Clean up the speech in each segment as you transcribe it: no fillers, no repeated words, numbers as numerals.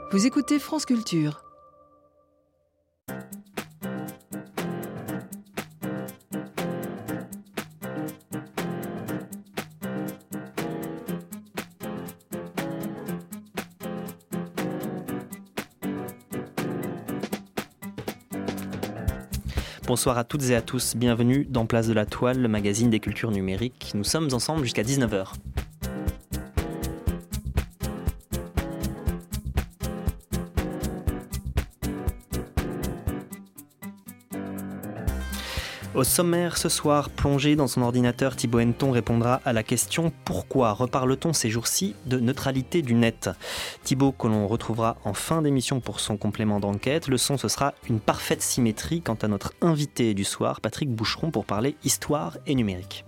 Vous écoutez France Culture. Bonsoir à toutes et à tous, bienvenue dans Place de la Toile, le magazine des cultures numériques. Nous sommes ensemble jusqu'à 19h. Au sommaire ce soir, plongé dans son ordinateur, Thibaut Henneton répondra à la question « Pourquoi reparle-t-on ces jours-ci de neutralité du net ?» Thibaut, que l'on retrouvera en fin d'émission pour son complément d'enquête. Le son, ce sera une parfaite symétrie quant à notre invité du soir, Patrick Boucheron, pour parler histoire et numérique.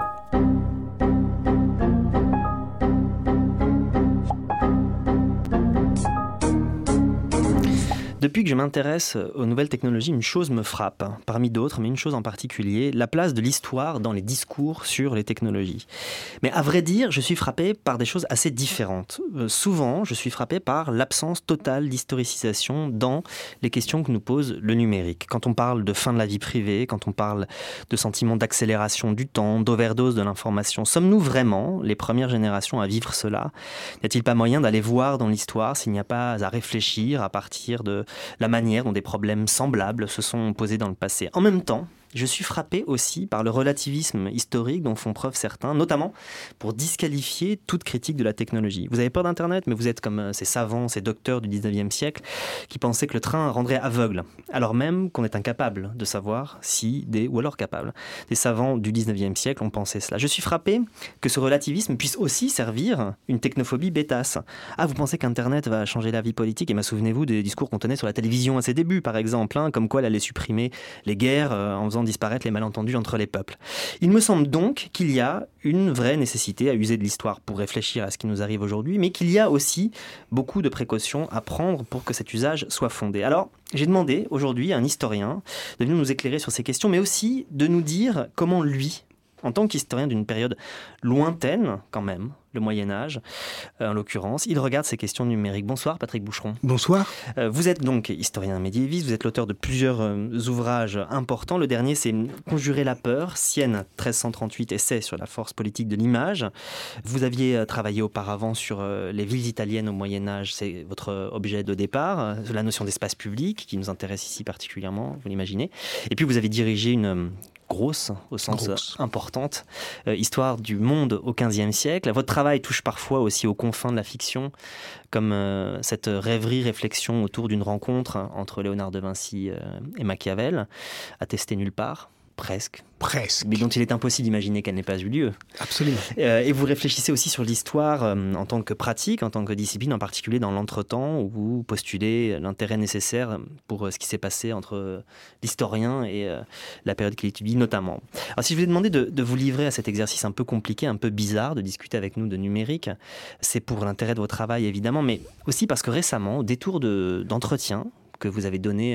Depuis que je m'intéresse aux nouvelles technologies, une chose me frappe, parmi d'autres, mais une chose en particulier, la place de l'histoire dans les discours sur les technologies. Mais à vrai dire, je suis frappé par des choses assez différentes. Souvent, je suis frappé par l'absence totale d'historicisation dans les questions que nous pose le numérique. Quand on parle de fin de la vie privée, quand on parle de sentiment d'accélération du temps, d'overdose de l'information, sommes-nous vraiment les premières générations à vivre cela ? N'y a-t-il pas moyen d'aller voir dans l'histoire s'il n'y a pas à réfléchir à partir de la manière dont des problèmes semblables se sont posés dans le passé. En même temps, je suis frappé aussi par le relativisme historique dont font preuve certains, notamment pour disqualifier toute critique de la technologie. Vous avez peur d'Internet, mais vous êtes comme ces savants, ces docteurs du 19e siècle qui pensaient que le train rendrait aveugle, alors même qu'on est incapable de savoir si ou alors capable. Des savants du 19e siècle ont pensé cela. Je suis frappé que ce relativisme puisse aussi servir une technophobie bêtasse. Ah, vous pensez qu'Internet va changer la vie politique ? Et souvenez-vous des discours qu'on tenait sur la télévision à ses débuts, par exemple, comme quoi elle allait supprimer les guerres en faisant disparaître les malentendus entre les peuples. Il me semble donc qu'il y a une vraie nécessité à user de l'histoire pour réfléchir à ce qui nous arrive aujourd'hui, mais qu'il y a aussi beaucoup de précautions à prendre pour que cet usage soit fondé. Alors, j'ai demandé aujourd'hui à un historien de venir nous éclairer sur ces questions, mais aussi de nous dire comment lui, en tant qu'historien d'une période lointaine quand même, le Moyen-Âge, en l'occurrence, il regarde ces questions numériques. Bonsoir Patrick Boucheron. Bonsoir. Vous êtes donc historien médiéviste, vous êtes l'auteur de plusieurs ouvrages importants. Le dernier, c'est Conjurer la peur, Sienne 1338, essai sur la force politique de l'image. Vous aviez travaillé auparavant sur les villes italiennes au Moyen-Âge, c'est votre objet de départ, la notion d'espace public qui nous intéresse ici particulièrement, vous l'imaginez. Et puis vous avez dirigé une grosse, au sens importante, histoire du monde au XVe siècle. Votre travail touche parfois aussi aux confins de la fiction, comme cette rêverie-réflexion autour d'une rencontre entre Léonard de Vinci et Machiavel, attestée nulle part. Presque. Mais dont il est impossible d'imaginer qu'elle n'ait pas eu lieu. Absolument. Et vous réfléchissez aussi sur l'histoire en tant que pratique, en tant que discipline, en particulier dans l'entretemps, où vous postulez l'intérêt nécessaire pour ce qui s'est passé entre l'historien et la période qu'il étudie notamment. Alors si je vous ai demandé de vous livrer à cet exercice un peu compliqué, un peu bizarre, de discuter avec nous de numérique, c'est pour l'intérêt de votre travail évidemment, mais aussi parce que récemment, au détour d'entretien, que vous avez donné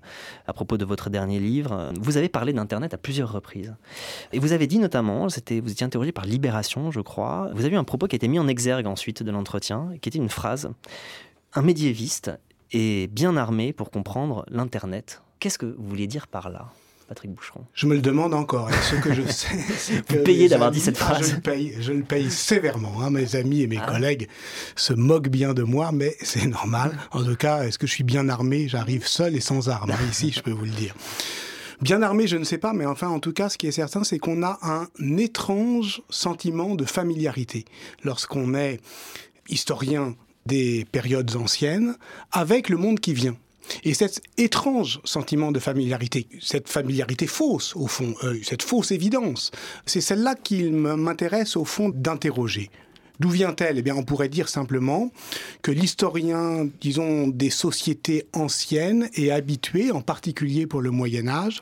à propos de votre dernier livre, vous avez parlé d'Internet à plusieurs reprises. Et vous avez dit notamment, vous étiez interrogé par Libération, je crois, vous avez eu un propos qui a été mis en exergue ensuite de l'entretien, qui était une phrase « Un médiéviste est bien armé pour comprendre l'Internet ». Qu'est-ce que vous vouliez dire par là, Patrick Boucheron ? Je me le demande encore. Et ce que je sais, c'est que vous payez d'avoir dit cette phrase. Je le paye sévèrement. Mes amis et mes collègues se moquent bien de moi, mais c'est normal. En tout cas, est-ce que je suis bien armé ? J'arrive seul et sans armes. Ici, je peux vous le dire. Bien armé, je ne sais pas, mais enfin, en tout cas, ce qui est certain, c'est qu'on a un étrange sentiment de familiarité lorsqu'on est historien des périodes anciennes avec le monde qui vient. Et cet étrange sentiment de familiarité, cette familiarité fausse, au fond, cette fausse évidence, c'est celle-là qu'il m'intéresse, au fond, d'interroger. D'où vient-elle ? Eh bien, on pourrait dire simplement que l'historien, disons, des sociétés anciennes est habitué, en particulier pour le Moyen-Âge,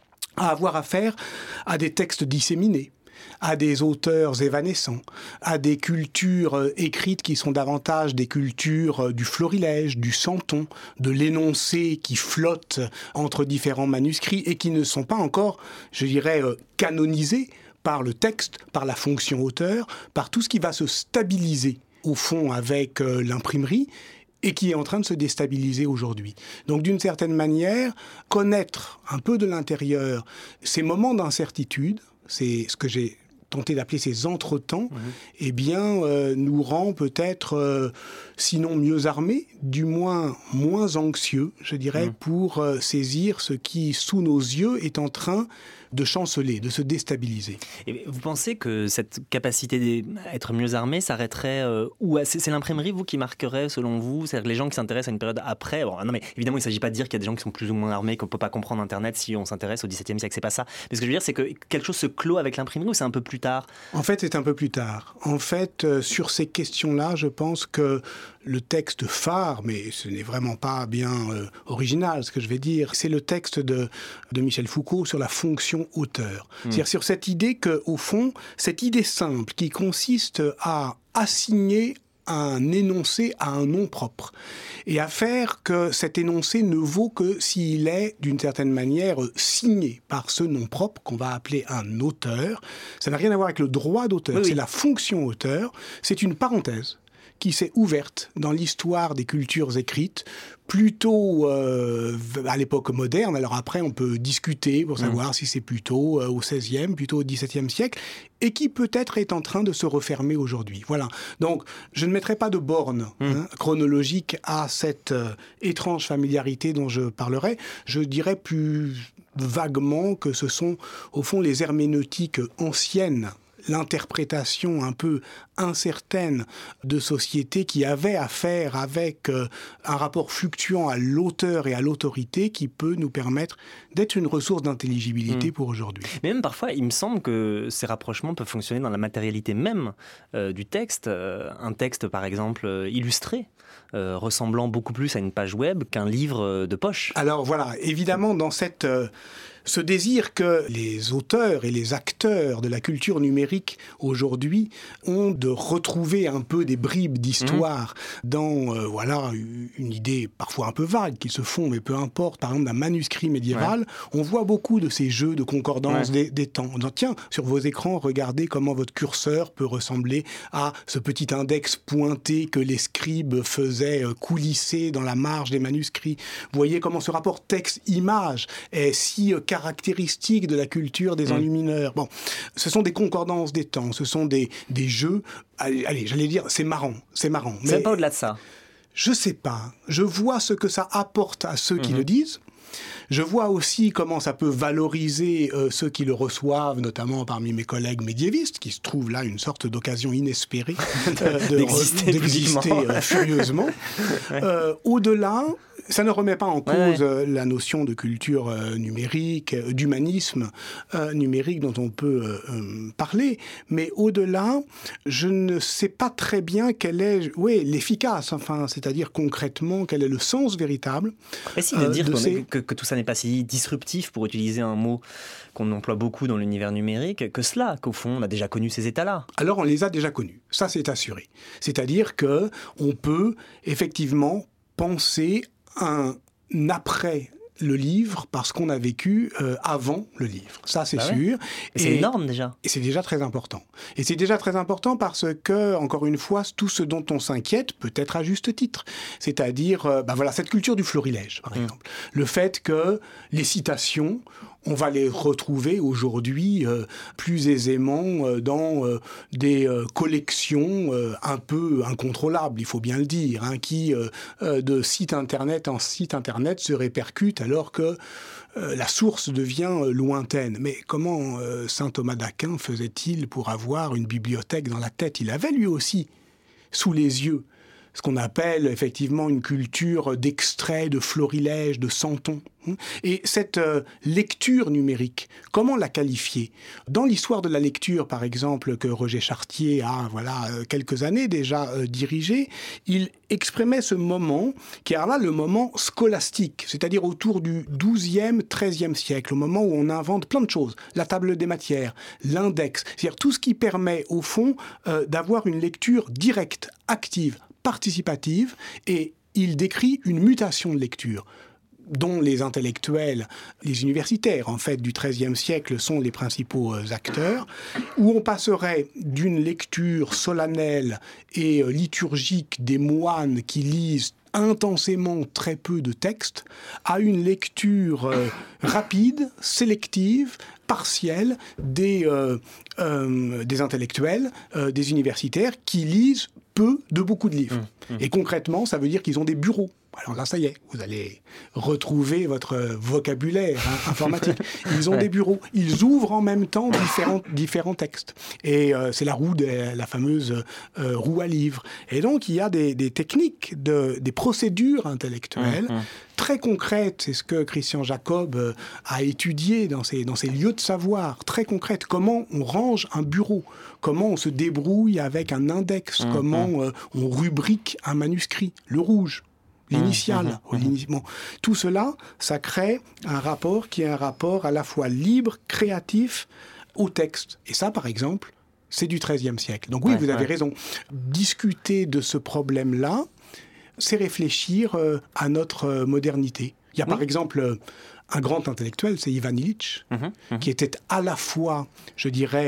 à avoir affaire à des textes disséminés, à des auteurs évanescents, à des cultures écrites qui sont davantage des cultures du florilège, du santon, de l'énoncé qui flotte entre différents manuscrits et qui ne sont pas encore, je dirais, canonisés par le texte, par la fonction auteur, par tout ce qui va se stabiliser au fond avec l'imprimerie et qui est en train de se déstabiliser aujourd'hui. Donc d'une certaine manière, connaître un peu de l'intérieur ces moments d'incertitude, c'est ce que j'ai tenté d'appeler ces entretemps, eh bien, nous rend peut-être, sinon mieux armés, du moins moins anxieux, je dirais, pour saisir ce qui, sous nos yeux, est en train de chanceler, de se déstabiliser. Et vous pensez que cette capacité à être mieux armé s'arrêterait où c'est l'imprimerie, vous, qui marquerait, selon vous? C'est-à-dire que les gens qui s'intéressent à une période après... Bon, non, mais évidemment, il ne s'agit pas de dire qu'il y a des gens qui sont plus ou moins armés, qu'on ne peut pas comprendre Internet si on s'intéresse au XVIIe siècle. C'est pas ça. Mais ce que je veux dire, c'est que quelque chose se clôt avec l'imprimerie ou c'est un peu plus tard? En fait, c'est un peu plus tard. En fait, sur ces questions-là, je pense que le texte phare, mais ce n'est vraiment pas bien original ce que je vais dire, c'est le texte de Michel Foucault sur la fonction auteur. C'est-à-dire sur cette idée qu'au fond, cette idée simple qui consiste à assigner un énoncé à un nom propre et à faire que cet énoncé ne vaut que s'il est d'une certaine manière signé par ce nom propre qu'on va appeler un auteur. Ça n'a rien à voir avec le droit d'auteur, c'est la fonction auteur, c'est une parenthèse qui s'est ouverte dans l'histoire des cultures écrites, plutôt à l'époque moderne. Alors après, on peut discuter pour savoir si c'est plutôt au XVIe, plutôt au XVIIe siècle, et qui peut-être est en train de se refermer aujourd'hui. Voilà. Donc, je ne mettrai pas de borne chronologique à cette étrange familiarité dont je parlerai. Je dirais plus vaguement que ce sont, au fond, les herméneutiques anciennes, l'interprétation un peu incertaine de sociétés qui avaient affaire avec un rapport fluctuant à l'auteur et à l'autorité qui peut nous permettre d'être une ressource d'intelligibilité pour aujourd'hui. Mais même parfois, il me semble que ces rapprochements peuvent fonctionner dans la matérialité même du texte. Un texte, par exemple, illustré, ressemblant beaucoup plus à une page web qu'un livre de poche. Alors voilà, évidemment, dans ce désir que les auteurs et les acteurs de la culture numérique aujourd'hui ont de retrouver un peu des bribes d'histoire dans une idée parfois un peu vague qu'ils se font, mais peu importe, par exemple d'un manuscrit médiéval, on voit beaucoup de ces jeux de concordance des temps. On dit, tiens, sur vos écrans, regardez comment votre curseur peut ressembler à ce petit index pointé que les scribes faisaient coulisser dans la marge des manuscrits. Vous voyez comment ce rapport texte-image est si caractéristiques de la culture des enlumineurs. Bon, ce sont des concordances des temps, ce sont des jeux. Allez, j'allais dire, c'est marrant. C'est pas au-delà de ça. Je sais pas. Je vois ce que ça apporte à ceux qui le disent. Je vois aussi comment ça peut valoriser ceux qui le reçoivent, notamment parmi mes collègues médiévistes, qui se trouvent là une sorte d'occasion inespérée d'exister furieusement. Au-delà, ça ne remet pas en cause la notion de culture numérique, d'humanisme numérique dont on peut parler, mais au-delà, je ne sais pas très bien quel est l'efficace, enfin, c'est-à-dire concrètement, quel est le sens véritable. Et si de dire que tout ça n'est pas si disruptif, pour utiliser un mot qu'on emploie beaucoup dans l'univers numérique, que cela, qu'au fond, on a déjà connu ces états-là. Alors, on les a déjà connus. Ça, c'est assuré. C'est-à-dire que on peut effectivement penser un après le livre parce qu'on a vécu avant le livre. Ça, c'est sûr. Et c'est une norme déjà. Et c'est déjà très important. Et c'est déjà très important parce que, encore une fois, tout ce dont on s'inquiète peut être à juste titre. C'est-à-dire, cette culture du florilège, par exemple. Le fait que les citations, on va les retrouver aujourd'hui plus aisément dans des collections un peu incontrôlables, il faut bien le dire, qui de site internet en site internet se répercutent alors que la source devient lointaine. Mais comment saint Thomas d'Aquin faisait-il pour avoir une bibliothèque dans la tête? Il avait lui aussi sous les yeux ce qu'on appelle effectivement une culture d'extrait, de florilège, de santons. Et cette lecture numérique, comment la qualifier? Dans l'histoire de la lecture, par exemple, que Roger Chartier a quelques années déjà dirigé, il exprimait ce moment qui est là le moment scolastique, c'est-à-dire autour du XIIe, XIIIe siècle, au moment où on invente plein de choses, la table des matières, l'index, c'est-à-dire tout ce qui permet au fond d'avoir une lecture directe, active, participative, et il décrit une mutation de lecture dont les intellectuels, les universitaires, en fait, du XIIIe siècle sont les principaux acteurs, où on passerait d'une lecture solennelle et liturgique des moines qui lisent intensément très peu de texte à une lecture rapide, sélective, partielle des intellectuels, des universitaires qui lisent peu de beaucoup de livres. Et concrètement, ça veut dire qu'ils ont des bureaux. Alors là, ça y est, vous allez retrouver votre vocabulaire informatique. Ils ont des bureaux. Ils ouvrent en même temps différents textes. Et c'est la fameuse roue à livres. Et donc, il y a des techniques, des procédures intellectuelles très concrètes. C'est ce que Christian Jacob a étudié dans ces lieux de savoir. Très concrètes. Comment on range un bureau. Comment on se débrouille avec un index. Comment on rubrique un manuscrit. Le rouge. L'initiale. Tout cela, ça crée un rapport qui est un rapport à la fois libre, créatif, au texte. Et ça, par exemple, c'est du XIIIe siècle. Donc oui, vous avez raison. Discuter de ce problème-là, c'est réfléchir à notre modernité. Il y a par exemple un grand intellectuel, c'est Ivan Illich, qui était à la fois, je dirais,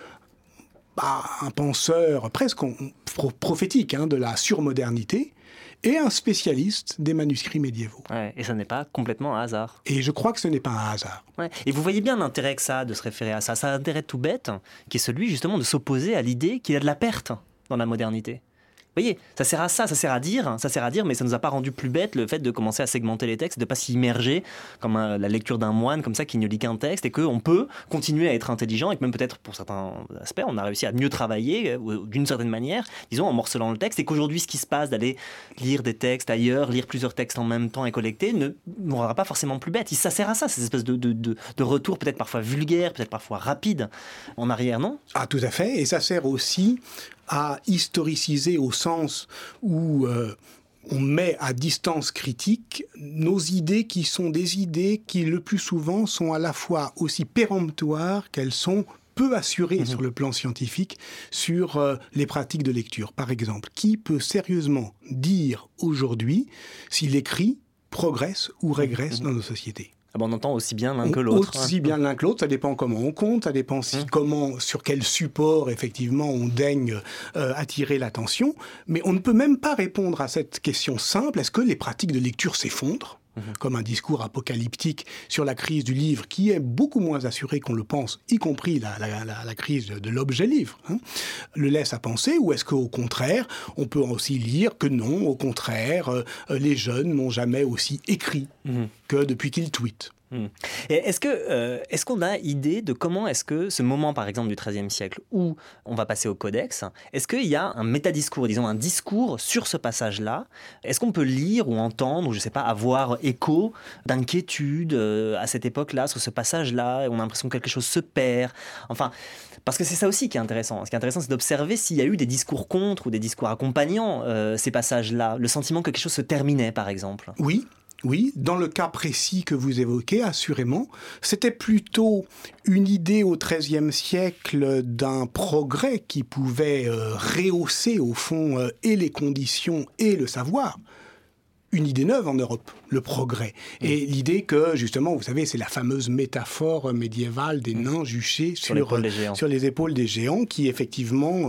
un penseur presque prophétique de la surmodernité, et un spécialiste des manuscrits médiévaux. Ouais, et ça n'est pas complètement un hasard. Et je crois que ce n'est pas un hasard. Ouais. Et vous voyez bien l'intérêt que ça a de se référer à ça. Ça a un intérêt tout bête, qui est celui justement de s'opposer à l'idée qu'il y a de la perte dans la modernité. Vous voyez, ça sert à ça, ça sert à dire, mais ça ne nous a pas rendu plus bêtes le fait de commencer à segmenter les textes, de ne pas s'immerger comme la lecture d'un moine, comme ça, qui ne lit qu'un texte, et qu'on peut continuer à être intelligent, et que même peut-être, pour certains aspects, on a réussi à mieux travailler, d'une certaine manière, disons, en morcelant le texte, et qu'aujourd'hui, ce qui se passe d'aller lire des textes ailleurs, lire plusieurs textes en même temps et collecter, ne nous rendra pas forcément plus bêtes. Ça sert à ça, cette espèce de retour peut-être parfois vulgaire, peut-être parfois rapide, en arrière, non ? Ah, tout à fait, et ça sert aussi à historiciser au sens où on met à distance critique nos idées qui sont des idées qui le plus souvent sont à la fois aussi péremptoires qu'elles sont peu assurées sur le plan scientifique sur les pratiques de lecture. Par exemple, qui peut sérieusement dire aujourd'hui si l'écrit progresse ou régresse dans nos sociétés ? On entend aussi bien l'un que l'autre. Aussi bien l'un que l'autre, ça dépend comment on compte, ça dépend sur quel support, effectivement, on daigne attirer l'attention. Mais on ne peut même pas répondre à cette question simple. Est-ce que les pratiques de lecture s'effondrent ? Comme un discours apocalyptique sur la crise du livre, qui est beaucoup moins assuré qu'on le pense, y compris la crise de l'objet livre, le laisse à penser, ou est-ce qu'au contraire, on peut aussi lire que non, au contraire, les jeunes n'ont jamais aussi écrit que depuis qu'ils tweetent. Et est-ce qu'on a idée de comment est-ce que ce moment, par exemple, du XIIIe siècle, où on va passer au codex, est-ce qu'il y a un métadiscours, disons un discours sur ce passage-là ? Est-ce qu'on peut lire ou entendre, ou je ne sais pas, avoir écho d'inquiétude à cette époque-là, sur ce passage-là, et on a l'impression que quelque chose se perd ? Enfin, parce que c'est ça aussi qui est intéressant. Ce qui est intéressant, c'est d'observer s'il y a eu des discours contre ou des discours accompagnant ces passages-là, le sentiment que quelque chose se terminait, par exemple. Oui, dans le cas précis que vous évoquez, assurément, c'était plutôt une idée au XIIIe siècle d'un progrès qui pouvait rehausser au fond et les conditions et le savoir. Une idée neuve en Europe, le progrès. Et l'idée que, justement, vous savez, c'est la fameuse métaphore médiévale des nains juchés sur les épaules des géants qui, effectivement,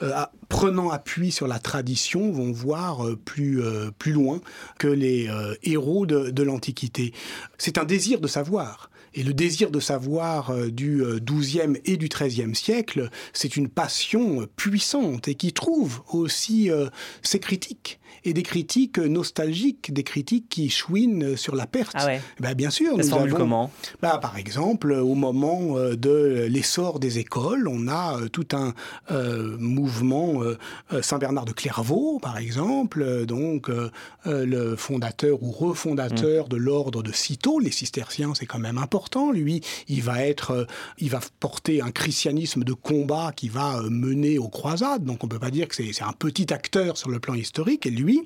prenant appui sur la tradition, vont voir plus loin que les héros de l'Antiquité. C'est un désir de savoir. Et le désir de savoir du XIIe et du XIIIe siècle, c'est une passion puissante et qui trouve aussi ses critiques. Et des critiques nostalgiques, des critiques qui chouinent sur la perte. Ah ouais. Bien sûr. Ça se formule comment ? Par exemple, au moment de l'essor des écoles, on a tout un mouvement Saint-Bernard de Clairvaux, par exemple, donc le fondateur ou refondateur de l'ordre de Cîteaux. Les cisterciens, c'est quand même important. Lui, il va porter un christianisme de combat qui va mener aux croisades. Donc on peut pas dire que c'est un petit acteur sur le plan historique. Et lui,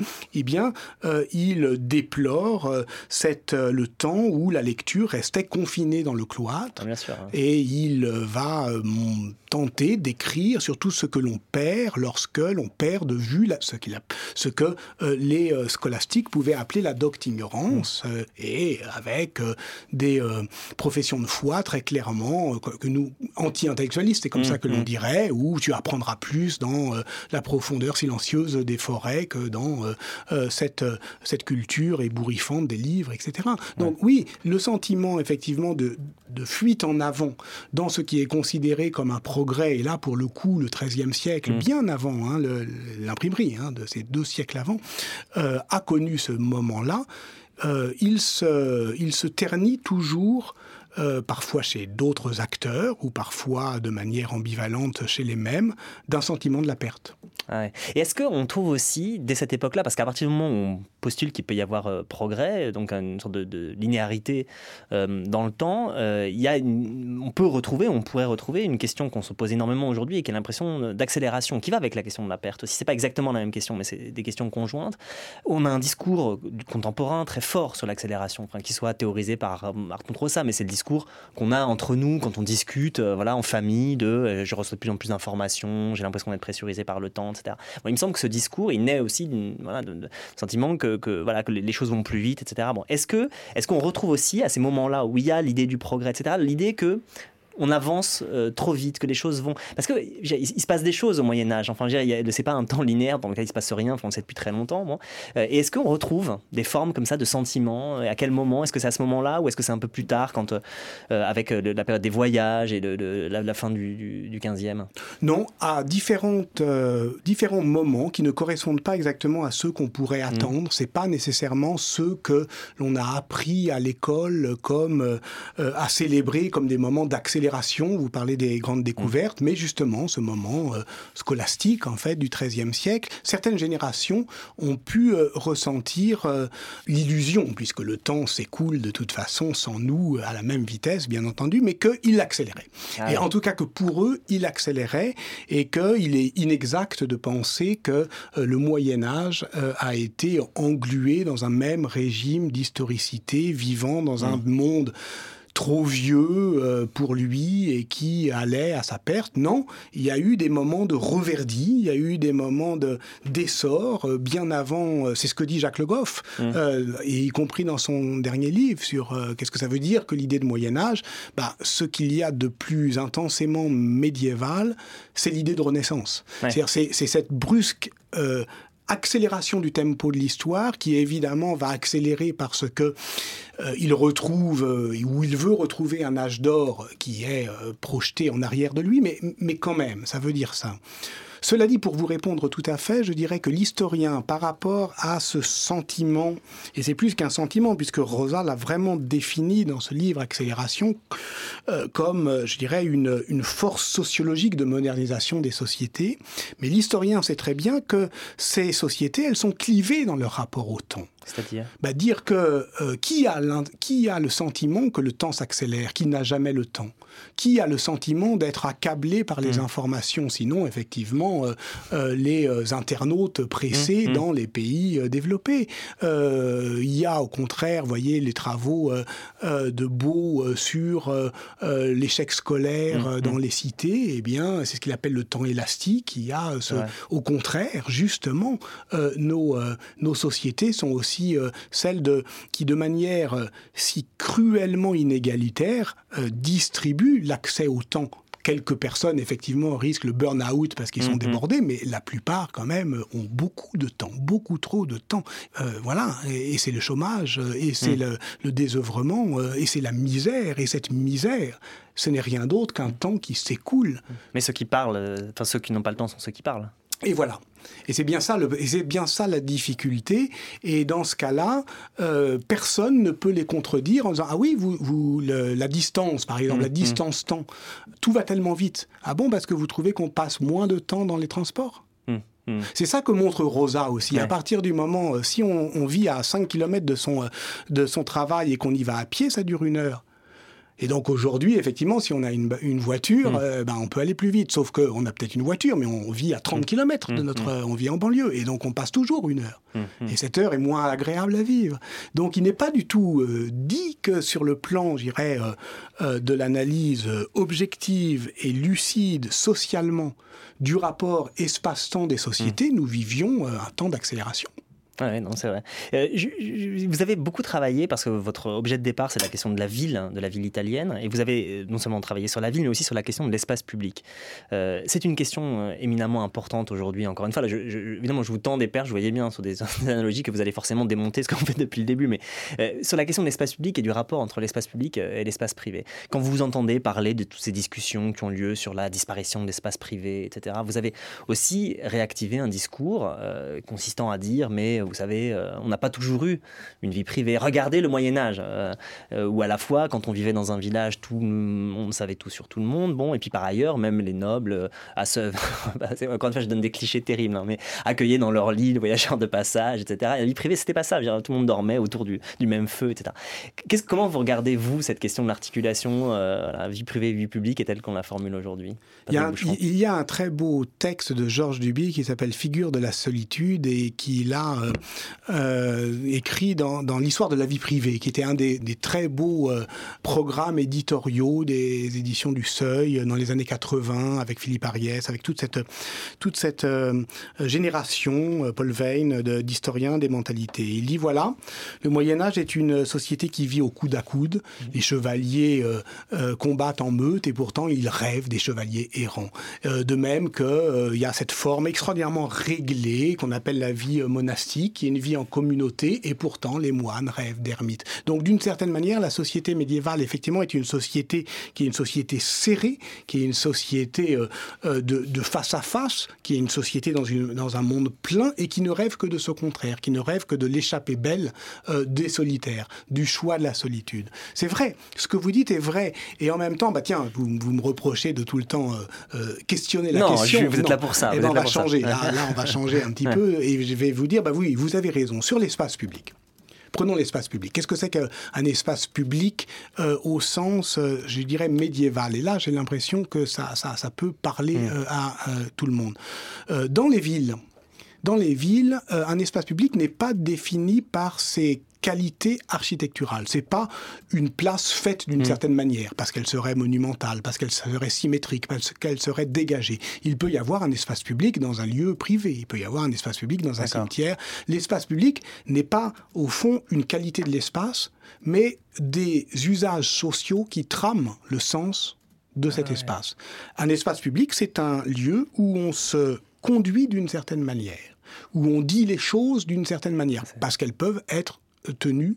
il déplore le temps où la lecture restait confinée dans le cloître. Bien sûr. Et il va tenter d'écrire sur tout ce que l'on perd lorsque l'on perd de vue ce que les scolastiques pouvaient appeler la docte ignorance, et avec des profession de foi, très clairement, que nous, anti-intellectualistes, c'est comme ça que l'on dirait, où tu apprendras plus dans la profondeur silencieuse des forêts que dans cette culture ébouriffante des livres, etc. Donc oui, le sentiment, effectivement, de fuite en avant dans ce qui est considéré comme un progrès, et là, pour le coup, le XIIIe siècle, bien avant l'imprimerie, de ces 2 siècles avant, a connu ce moment-là. Il se ternit toujours, parfois chez d'autres acteurs, ou parfois de manière ambivalente chez les mêmes, d'un sentiment de la perte. Ouais. Et est-ce qu'on trouve aussi, dès cette époque-là, parce qu'à partir du moment où on postule qu'il peut y avoir progrès, donc une sorte de linéarité dans le temps, on pourrait retrouver une question qu'on se pose énormément aujourd'hui et qui est l'impression d'accélération, qui va avec la question de la perte. Si ce n'est pas exactement la même question, mais c'est des questions conjointes, on a un discours contemporain très fort sur l'accélération, qui soit théorisé par Marc Montrosa, mais c'est le discours qu'on a entre nous quand on discute en famille, je reçois de plus en plus d'informations, j'ai l'impression d'être pressurisé par le temps, etc. Bon, il me semble que ce discours, il naît aussi d'un sentiment que les choses vont plus vite, etc. Bon, est-ce qu'on retrouve aussi à ces moments-là où il y a l'idée du progrès, etc., l'idée que on avance trop vite, que les choses vont... Parce qu'il se passe des choses au Moyen-Âge. Enfin, c'est pas un temps linéaire dans lequel il se passe rien, on le sait depuis très longtemps. Bon. Et est-ce qu'on retrouve des formes comme ça de sentiments ? À quel moment ? Est-ce que c'est à ce moment-là ou est-ce que c'est un peu plus tard, avec la période des voyages et la fin du 15e ? Non, à différents moments qui ne correspondent pas exactement à ceux qu'on pourrait attendre. C'est pas nécessairement ceux que l'on a appris à l'école comme à célébrer comme des moments d'accélération. Vous parlez des grandes découvertes, mais justement, ce moment scolastique, en fait, du XIIIe siècle, certaines générations ont pu ressentir l'illusion, puisque le temps s'écoule de toute façon sans nous à la même vitesse, bien entendu, mais qu'il accélérait. Et en tout cas que pour eux, il accélérait et qu'il est inexact de penser que le Moyen-Âge a été englué dans un même régime d'historicité, vivant dans un monde trop vieux pour lui et qui allait à sa perte. Non, il y a eu des moments de reverdis, il y a eu des moments d'essor bien avant, c'est ce que dit Jacques Le Goff, et y compris dans son dernier livre sur qu'est-ce que ça veut dire que l'idée de Moyen-Âge. Ce qu'il y a de plus intensément médiéval, c'est l'idée de Renaissance. Ouais. C'est cette brusque accélération du tempo de l'histoire qui évidemment va accélérer parce que il retrouve ou il veut retrouver un âge d'or qui est projeté en arrière de lui, mais quand même, ça veut dire ça. Cela dit, pour vous répondre tout à fait, je dirais que l'historien, par rapport à ce sentiment, et c'est plus qu'un sentiment, puisque Rosa l'a vraiment défini dans ce livre Accélération, comme, je dirais, une force sociologique de modernisation des sociétés. Mais l'historien sait très bien que ces sociétés, elles sont clivées dans leur rapport au temps. C'est-à-dire dire que qui a le sentiment que le temps s'accélère, qui n'a jamais le temps ? Qui a le sentiment d'être accablé par les informations ? Sinon, effectivement, les internautes pressés dans les pays développés. Il y a au contraire, voyez, les travaux de Beau sur l'échec scolaire dans les cités. Eh bien, c'est ce qu'il appelle le temps élastique. Il y a au contraire, justement, nos sociétés sont aussi celles qui, de manière si cruellement inégalitaire, distribuent l'accès au temps. Quelques personnes, effectivement, risquent le burn-out parce qu'ils sont débordés, mais la plupart, quand même, ont beaucoup de temps, beaucoup trop de temps. Voilà, et c'est le chômage, et c'est le désœuvrement, et c'est la misère, et cette misère, ce n'est rien d'autre qu'un temps qui s'écoule. Mais ceux qui parlent, ceux qui n'ont pas le temps sont ceux qui parlent. Et voilà. Et c'est bien ça la difficulté. Et dans ce cas-là, personne ne peut les contredire en disant « Ah oui, la distance, par exemple, la distance-temps, tout va tellement vite. Ah bon, parce que vous trouvez qu'on passe moins de temps dans les transports ?» C'est ça que montre Rosa aussi. Ouais. À partir du moment, si on vit à 5 km de son travail et qu'on y va à pied, ça dure 1 heure. Et donc aujourd'hui, effectivement, si on a une voiture, on peut aller plus vite. Sauf qu'on a peut-être une voiture, mais on vit à 30 km de on vit en banlieue. Et donc on passe toujours 1 heure. Et cette heure est moins agréable à vivre. Donc il n'est pas du tout dit que sur le plan, je dirais, de l'analyse objective et lucide socialement du rapport espace-temps des sociétés, nous vivions un temps d'accélération. Ouais, non, c'est vrai. Vous avez beaucoup travaillé, parce que votre objet de départ, c'est la question de la ville italienne, et vous avez non seulement travaillé sur la ville, mais aussi sur la question de l'espace public. C'est une question éminemment importante aujourd'hui, encore une fois. Là, évidemment, je vous tends des perches, je voyais bien sur des analogies que vous allez forcément démonter ce qu'on fait depuis le début, mais sur la question de l'espace public et du rapport entre l'espace public et l'espace privé. Quand vous entendez parler de toutes ces discussions qui ont lieu sur la disparition de l'espace privé, etc., vous avez aussi réactivé un discours consistant à dire, mais vous savez, on n'a pas toujours eu une vie privée. Regardez le Moyen-Âge, où à la fois, quand on vivait dans un village, tout le monde savait tout sur tout le monde. Bon, et puis par ailleurs, même les nobles, encore une fois, je donne des clichés terribles, hein, mais accueillaient dans leur lit le voyageur de passage, etc. Et la vie privée, c'était pas ça. Je veux dire, tout le monde dormait autour du même feu, etc. Comment vous regardez, vous, cette question de l'articulation la vie privée et vie publique est telle qu'on la formule aujourd'hui? Il y a un très beau texte de Georges Duby qui s'appelle « Figure de la solitude » et qui l'a écrit dans l'histoire de la vie privée, qui était un des très beaux programmes éditoriaux des éditions du Seuil dans les années 80, avec Philippe Ariès, avec toute cette génération, Paul Veyne, d'historiens des mentalités. Il dit, voilà, le Moyen-Âge est une société qui vit au coude à coude. Les chevaliers combattent en meute et pourtant ils rêvent des chevaliers errants. De même qu'il y a cette forme extraordinairement réglée qu'on appelle la vie monastique, qui est une vie en communauté, et pourtant les moines rêvent d'ermites. Donc d'une certaine manière, la société médiévale, effectivement, est une société qui est une société serrée, qui est une société de face à face, qui est une société dans un monde plein et qui ne rêve que de ce contraire, qui ne rêve que de l'échappée belle des solitaires, du choix de la solitude. C'est vrai, ce que vous dites est vrai, et en même temps, vous me reprochez de tout le temps questionner la question. Non, vous êtes là pour ça. Et on va changer. Là, on va changer un petit peu, et je vais vous dire, oui, vous avez raison, sur l'espace public. Prenons l'espace public. Qu'est-ce que c'est qu'un espace public au sens, je dirais, médiéval? Et là, j'ai l'impression que ça peut parler à tout le monde. Dans les villes, un espace public n'est pas défini par ses qualité architecturale. C'est pas une place faite d'une certaine manière, parce qu'elle serait monumentale, parce qu'elle serait symétrique, parce qu'elle serait dégagée. Il peut y avoir un espace public dans un lieu privé, il peut y avoir un espace public dans un cimetière. L'espace public n'est pas, au fond, une qualité de l'espace, mais des usages sociaux qui trament le sens de cet espace. Un espace public, c'est un lieu où on se conduit d'une certaine manière, où on dit les choses d'une certaine manière, parce qu'elles peuvent être tenues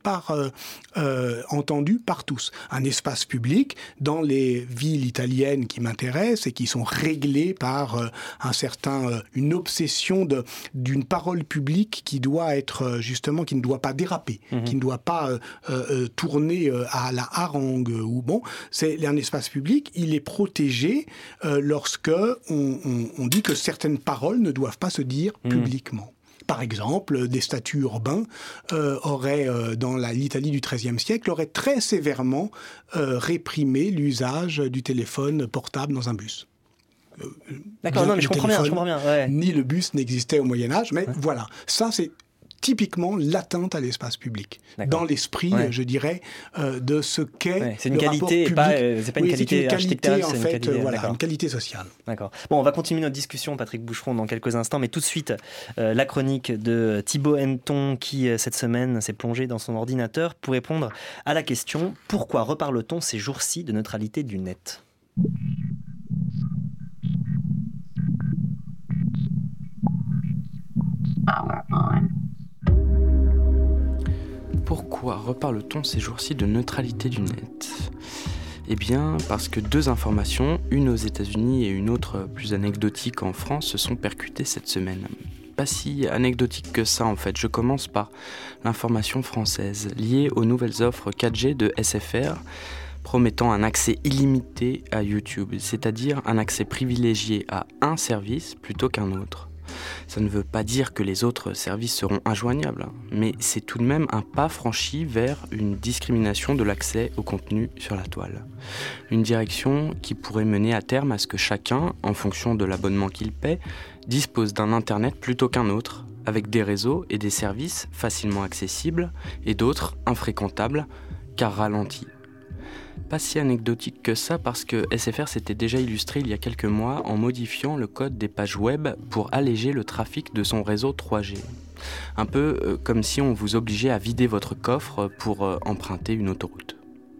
entendu par tous. Un espace public dans les villes italiennes qui m'intéressent et qui sont réglées par une obsession d'une parole publique qui doit être justement, qui ne doit pas déraper, qui ne doit pas tourner à la harangue. C'est un espace public, il est protégé lorsque on dit que certaines paroles ne doivent pas se dire publiquement. Par exemple, des statuts urbains dans l'Italie du XIIIe siècle, auraient très sévèrement réprimé l'usage du téléphone portable dans un bus. D'accord, non, mais je comprends bien. Ouais. Ni le bus n'existait au Moyen-Âge, mais voilà, ça c'est typiquement l'atteinte à l'espace public, dans l'esprit, je dirais, de ce qu'est c'est une le qualité, rapport public. c'est pas une qualité architecturale, en c'est fait, une qualité sociale. D'accord. Bon, on va continuer notre discussion, Patrick Boucheron, dans quelques instants, mais tout de suite, la chronique de Thibaut Henneton, qui, cette semaine, s'est plongé dans son ordinateur pour répondre à la question « Pourquoi reparle-t-on ces jours-ci de neutralité du net ?» Pourquoi reparle-t-on ces jours-ci de neutralité du net ? Eh bien, parce que deux informations, une aux États-Unis et une autre plus anecdotique en France, se sont percutées cette semaine. Pas si anecdotique que ça en fait, je commence par l'information française, liée aux nouvelles offres 4G de SFR, promettant un accès illimité à YouTube, c'est-à-dire un accès privilégié à un service plutôt qu'un autre. Ça ne veut pas dire que les autres services seront injoignables, mais c'est tout de même un pas franchi vers une discrimination de l'accès au contenu sur la toile. Une direction qui pourrait mener à terme à ce que chacun, en fonction de l'abonnement qu'il paie, dispose d'un Internet plutôt qu'un autre, avec des réseaux et des services facilement accessibles et d'autres infréquentables, car ralentis. Pas si anecdotique que ça parce que SFR s'était déjà illustré il y a quelques mois en modifiant le code des pages web pour alléger le trafic de son réseau 3G. Un peu comme si on vous obligeait à vider votre coffre pour emprunter une autoroute.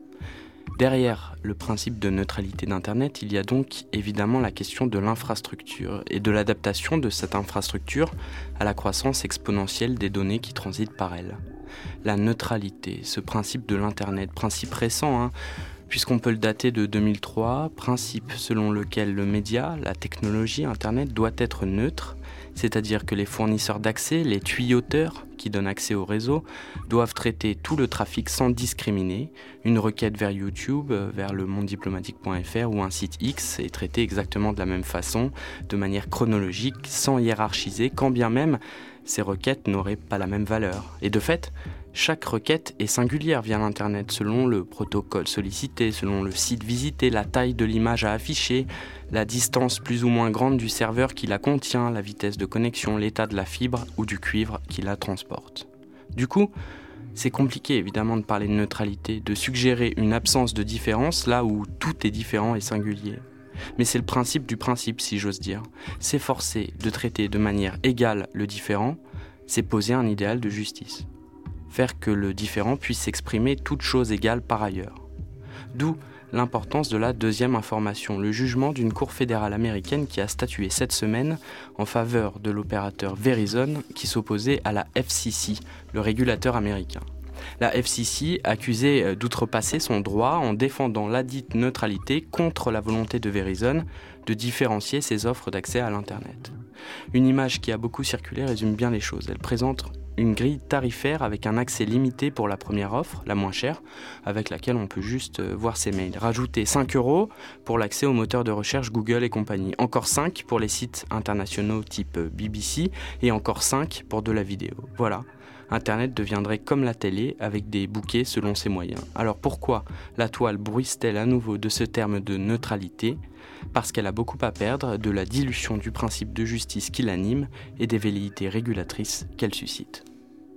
Derrière le principe de neutralité d'Internet, il y a donc évidemment la question de l'infrastructure et de l'adaptation de cette infrastructure à la croissance exponentielle des données qui transitent par elle. La neutralité, ce principe de l'Internet, principe récent, puisqu'on peut le dater de 2003, principe selon lequel le média, la technologie, Internet doit être neutre, c'est-à-dire que les fournisseurs d'accès, les tuyauteurs qui donnent accès au réseau, doivent traiter tout le trafic sans discriminer. Une requête vers YouTube, vers le mondediplomatique.fr ou un site X est traitée exactement de la même façon, de manière chronologique, sans hiérarchiser, quand bien même ces requêtes n'auraient pas la même valeur. Et de fait, chaque requête est singulière via l'Internet, selon le protocole sollicité, selon le site visité, la taille de l'image à afficher, la distance plus ou moins grande du serveur qui la contient, la vitesse de connexion, l'état de la fibre ou du cuivre qui la transporte. Du coup, c'est compliqué évidemment de parler de neutralité, de suggérer une absence de différence là où tout est différent et singulier. Mais c'est le principe du principe, si j'ose dire. S'efforcer de traiter de manière égale le différent, c'est poser un idéal de justice. Faire que le différent puisse s'exprimer toute chose égale par ailleurs. D'où l'importance de la deuxième information, le jugement d'une cour fédérale américaine qui a statué cette semaine en faveur de l'opérateur Verizon qui s'opposait à la FCC, le régulateur américain. La FCC accusait d'outrepasser son droit en défendant ladite neutralité contre la volonté de Verizon de différencier ses offres d'accès à l'Internet. Une image qui a beaucoup circulé résume bien les choses. Elle présente une grille tarifaire avec un accès limité pour la première offre, la moins chère, avec laquelle on peut juste voir ses mails. Rajouter 5 € pour l'accès aux moteurs de recherche Google et compagnie. Encore 5 pour les sites internationaux type BBC et encore 5 pour de la vidéo. Voilà. Internet deviendrait comme la télé avec des bouquets selon ses moyens. Alors pourquoi la toile bruisse-t-elle à nouveau de ce terme de neutralité ? Parce qu'elle a beaucoup à perdre de la dilution du principe de justice qui l'anime et des velléités régulatrices qu'elle suscite.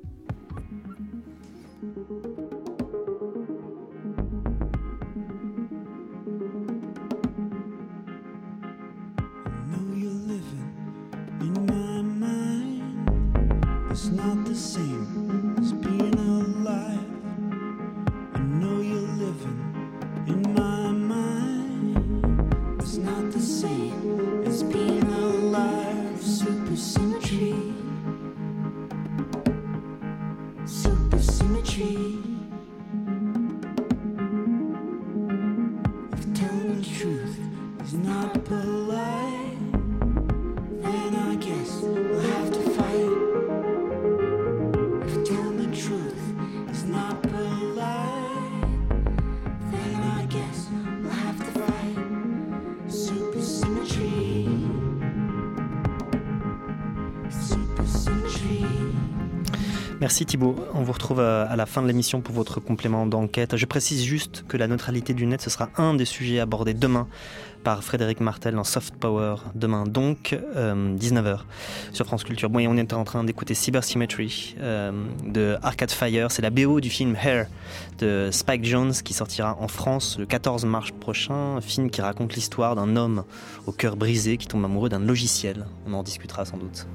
Merci Thibaut, on vous retrouve à la fin de l'émission pour votre complément d'enquête. Je précise juste que la neutralité du net, ce sera un des sujets abordés demain par Frédéric Martel dans Soft Power. Demain donc, 19h sur France Culture. Bon, et on est en train d'écouter Cybersymmetry de Arcade Fire. C'est la BO du film Hair de Spike Jonze qui sortira en France le 14 mars prochain. Un film qui raconte l'histoire d'un homme au cœur brisé qui tombe amoureux d'un logiciel. On en discutera sans doute.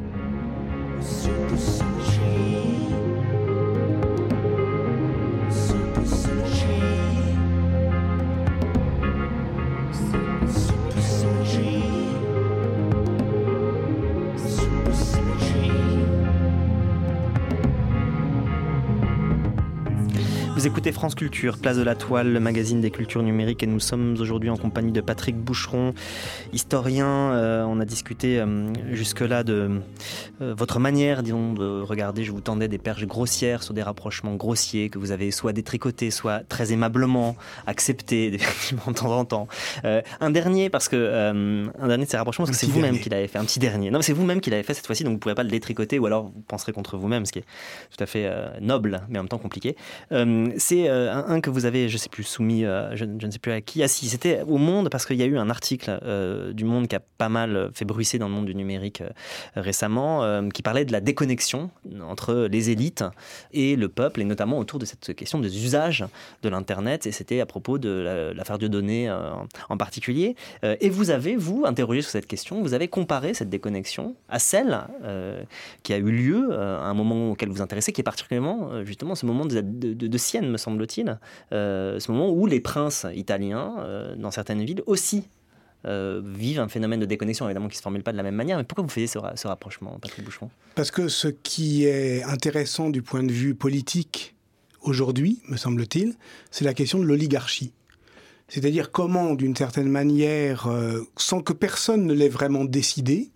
Vous écoutez France Culture, Place de la Toile, le magazine des cultures numériques, et nous sommes aujourd'hui en compagnie de Patrick Boucheron, historien. On a discuté jusque-là de votre manière, disons, de regarder. Je vous tendais des perches grossières sur des rapprochements grossiers que vous avez soit détricotés, soit très aimablement acceptés, effectivement, de temps en temps. Un dernier, parce que un dernier de ces rapprochements, parce que c'est vous-même qui l'avez fait. Un petit dernier. Non, mais c'est vous-même qui l'avez fait cette fois-ci, donc vous ne pourrez pas le détricoter, ou alors vous penserez contre vous-même, ce qui est tout à fait noble, mais en même temps compliqué. C'est un que vous avez, je ne sais plus, soumis, je ne sais plus à qui. Ah si, c'était au Monde, parce qu'il y a eu un article du Monde qui a pas mal fait bruisser dans le monde du numérique récemment, qui parlait de la déconnexion entre les élites et le peuple, et notamment autour de cette question des usages de l'Internet, et c'était à propos de l'affaire Dieudonné en particulier. Et vous avez, vous, interrogé sur cette question, vous avez comparé cette déconnexion à celle qui a eu lieu à un moment auquel vous intéressez, qui est particulièrement justement ce moment de Sienne, me semble-t-il, ce moment où les princes italiens, dans certaines villes aussi, vivent un phénomène de déconnexion, évidemment qui ne se formule pas de la même manière. Mais pourquoi vous faisiez ce rapprochement, Patrick Boucheron ? Parce que ce qui est intéressant du point de vue politique aujourd'hui, me semble-t-il, c'est la question de l'oligarchie. C'est-à-dire comment, d'une certaine manière, sans que personne ne l'ait vraiment décidé,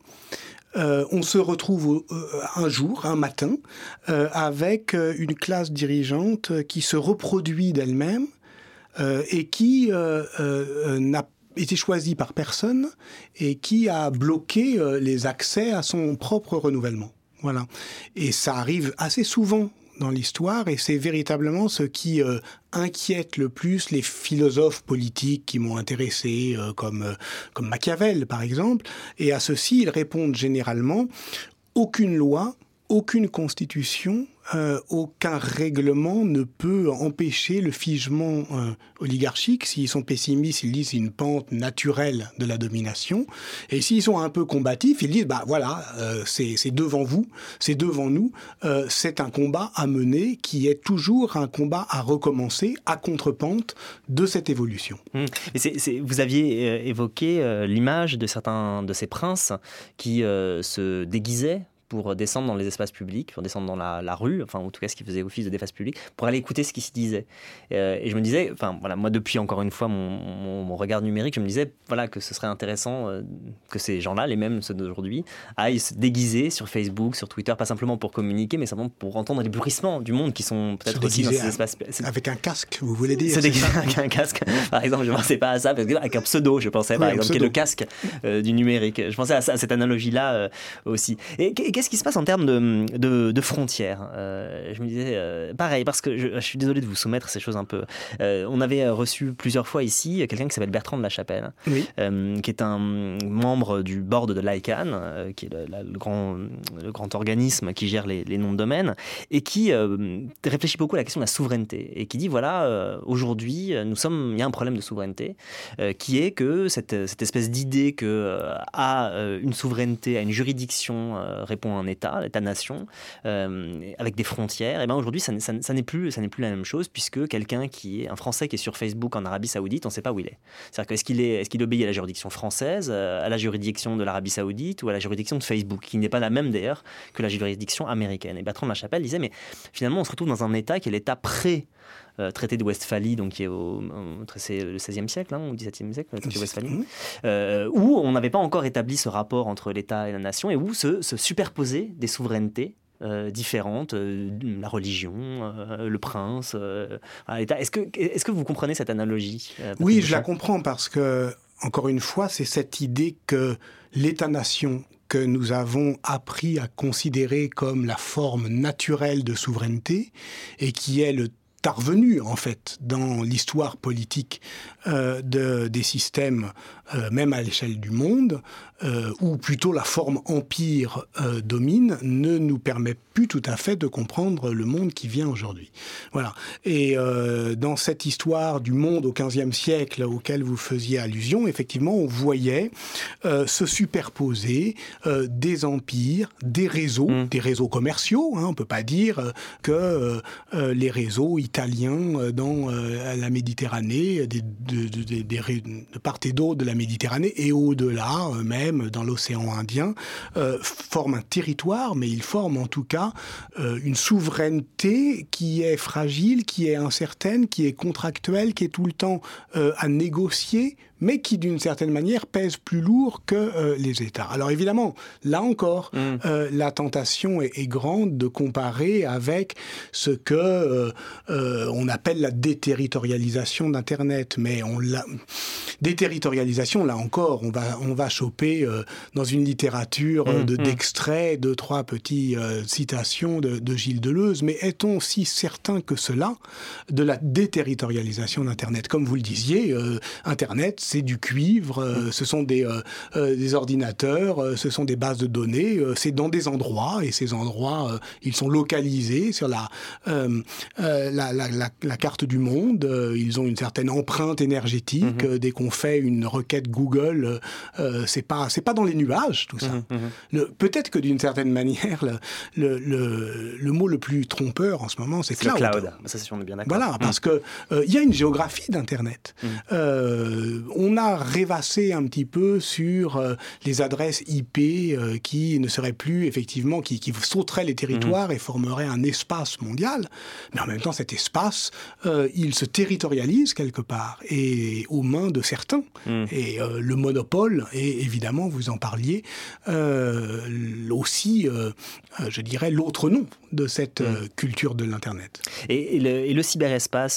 on se retrouve un jour, un matin, avec une classe dirigeante qui se reproduit d'elle-même et qui n'a été choisie par personne et qui a bloqué les accès à son propre renouvellement. Voilà. Et ça arrive assez souvent dans l'histoire, et c'est véritablement ce qui inquiète le plus les philosophes politiques qui m'ont intéressé, comme Machiavel par exemple. Et à ceci, ils répondent généralement: aucune loi, aucune constitution, aucun règlement ne peut empêcher le figement oligarchique. S'ils sont pessimistes, ils disent c'est une pente naturelle de la domination. Et s'ils sont un peu combatifs, ils disent voilà, c'est devant vous, c'est devant nous, c'est un combat à mener qui est toujours un combat à recommencer à contre-pente de cette évolution. Et vous aviez évoqué l'image de certains de ces princes qui se déguisaient pour descendre dans les espaces publics, pour descendre dans la rue, enfin en tout cas ce qui faisait office de déface publique, pour aller écouter ce qui se disait. Et je me disais, enfin voilà, moi depuis encore une fois mon regard numérique, je me disais voilà que ce serait intéressant que ces gens-là, les mêmes ceux d'aujourd'hui, aillent se déguiser sur Facebook, sur Twitter, pas simplement pour communiquer, mais simplement pour entendre les bruissements du monde qui sont peut-être aussi dans ces espaces. Avec un casque, vous voulez dire? Se déguiser avec un casque, par exemple, je ne pensais pas à ça, parce que avec un pseudo, je pensais par exemple, qui est le casque du numérique. Je pensais à cette analogie-là aussi. Et qu'est-ce qui se passe en termes de frontières? Je me disais, pareil, parce que je suis désolé de vous soumettre ces choses un peu... on avait reçu plusieurs fois ici quelqu'un qui s'appelle Bertrand de la Chapelle, oui. Qui est un membre du board de l'ICANN, qui est le grand organisme qui gère les noms de domaine, et qui réfléchit beaucoup à la question de la souveraineté, et qui dit, voilà, aujourd'hui, il y a un problème de souveraineté, qui est que cette espèce d'idée qu'à une souveraineté, à une juridiction répond un État, l'État-nation, avec des frontières, et bien aujourd'hui ça n'est plus la même chose, puisque quelqu'un un Français qui est sur Facebook en Arabie Saoudite, on ne sait pas où il est. C'est-à-dire est-ce qu'il obéit à la juridiction française, à la juridiction de l'Arabie Saoudite ou à la juridiction de Facebook, qui n'est pas la même d'ailleurs que la juridiction américaine. Et Bertrand de la Chapelle disait, mais finalement on se retrouve dans un État qui est l'État traité de Westphalie, donc qui est c'est le XVIe siècle, ou XVIIe siècle, le traité de Westphalie, où on n'avait pas encore établi ce rapport entre l'État et la nation, et où se superposaient des souverainetés différentes, la religion, le prince, l'État. Est-ce que vous comprenez cette analogie? Oui, je la comprends, parce que, encore une fois, c'est cette idée que l'État-nation que nous avons appris à considérer comme la forme naturelle de souveraineté, et qui est le revenu en fait dans l'histoire politique des systèmes, même à l'échelle du monde, où plutôt la forme empire domine, ne nous permet plus tout à fait de comprendre le monde qui vient aujourd'hui. Voilà. Et dans cette histoire du monde au XVe siècle auquel vous faisiez allusion, effectivement, on voyait se superposer des empires, des réseaux commerciaux. On ne peut pas dire que les réseaux italiens dans la Méditerranée, de part et d'autre de la Méditerranée et au-delà, même dans l'océan Indien, forment un territoire, mais ils forment en tout cas une souveraineté qui est fragile, qui est incertaine, qui est contractuelle, qui est tout le temps à négocier, mais qui d'une certaine manière pèsent plus lourd que les États. Alors évidemment, là encore, la tentation est grande de comparer avec ce que on appelle la déterritorialisation d'Internet, mais déterritorialisation, là encore, on va choper dans une littérature d'extraits, 2-3 petites citations de Gilles Deleuze, mais est-on si certain que cela de la déterritorialisation d'Internet? Comme vous le disiez, Internet, c'est du cuivre, ce sont des ordinateurs, ce sont des bases de données, c'est dans des endroits, et ces endroits, ils sont localisés sur la carte du monde, ils ont une certaine empreinte énergétique, dès qu'on fait une requête Google, c'est pas dans les nuages, tout ça. Peut-être que d'une certaine manière, le mot le plus trompeur en ce moment, c'est cloud. Le cloud, ça c'est on est bien d'accord. Voilà, parce que y a une géographie d'Internet. On a rêvassé un petit peu sur les adresses IP qui ne seraient plus, effectivement, qui sauteraient les territoires et formeraient un espace mondial. Mais en même temps, cet espace, il se territorialise quelque part, et aux mains de certains. Et le monopole, et évidemment, vous en parliez, aussi, je dirais, l'autre nom de cette culture de l'Internet. Et le cyberespace,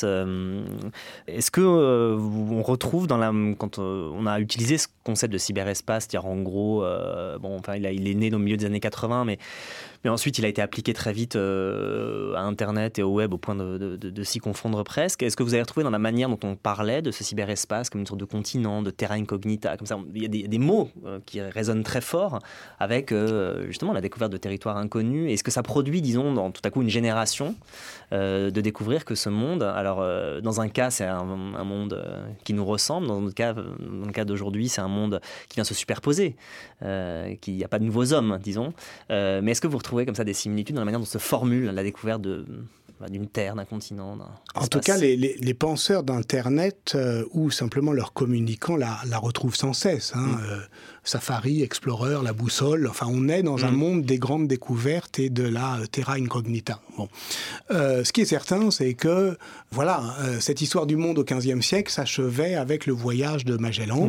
est-ce que on retrouve quand on a utilisé ce concept de cyberespace, c'est-à-dire en gros, il est né au milieu des années 80, mais ensuite il a été appliqué très vite à Internet et au web au point de s'y confondre presque. Est-ce que vous avez retrouvé dans la manière dont on parlait de ce cyberespace comme une sorte de continent, de terra incognita, comme ça, il y a des mots qui résonnent très fort avec justement la découverte de territoires inconnus. Est-ce que ça produit, disons, tout à coup une génération de découvrir que ce monde, alors dans un cas c'est un monde qui nous ressemble, dans le cas d'aujourd'hui c'est un monde qui vient se superposer, qu'il n'y a pas de nouveaux hommes, disons, mais est-ce que vous retrouvez comme ça des similitudes dans la manière dont se formule la découverte d'une terre, d'un continent, d'un espace? En tout cas, les penseurs d'Internet ou simplement leurs communicants la retrouvent sans cesse. Safari, Explorer, la boussole, enfin on est dans un monde des grandes découvertes et de la terra incognita. Bon. Ce qui est certain, c'est que cette histoire du monde au XVe siècle s'achevait avec le voyage de Magellan,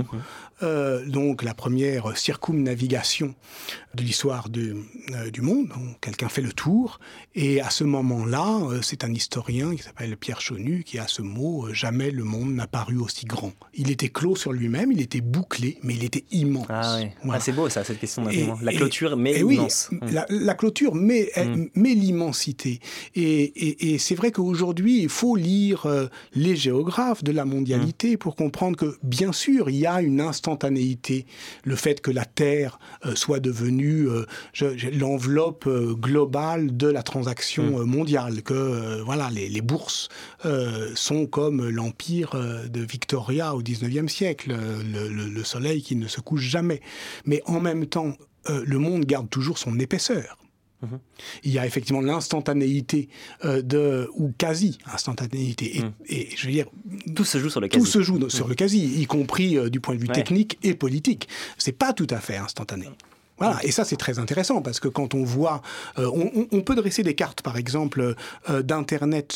donc la première circumnavigation de l'histoire du monde. Donc, quelqu'un fait le tour, et à ce moment-là, c'est un historien qui s'appelle Pierre Chonu qui a ce mot « Jamais le monde n'a paru aussi grand ». Il était clos sur lui-même, il était bouclé, mais il était immense. Ah oui. Voilà. C'est beau ça, cette question d'un moment. La clôture met l'immense. Oui, la clôture met l'immensité. Et c'est vrai qu'aujourd'hui, il faut lire les géographes de la mondialité pour comprendre que, bien sûr, il y a une instantanéité. Le fait que la Terre soit devenue l'enveloppe globale de la transaction mondiale, que les bourses sont comme l'empire de Victoria au XIXe siècle, le soleil qui ne se couche jamais. Mais en même temps, le monde garde toujours son épaisseur. Il y a effectivement l'instantanéité ou quasi-instantanéité. Et je veux dire, tout se joue sur le quasi. Tout se joue sur le quasi, y compris du point de vue technique et politique. C'est pas tout à fait instantané. Voilà, et ça c'est très intéressant parce que quand on voit, on peut dresser des cartes par exemple d'Internet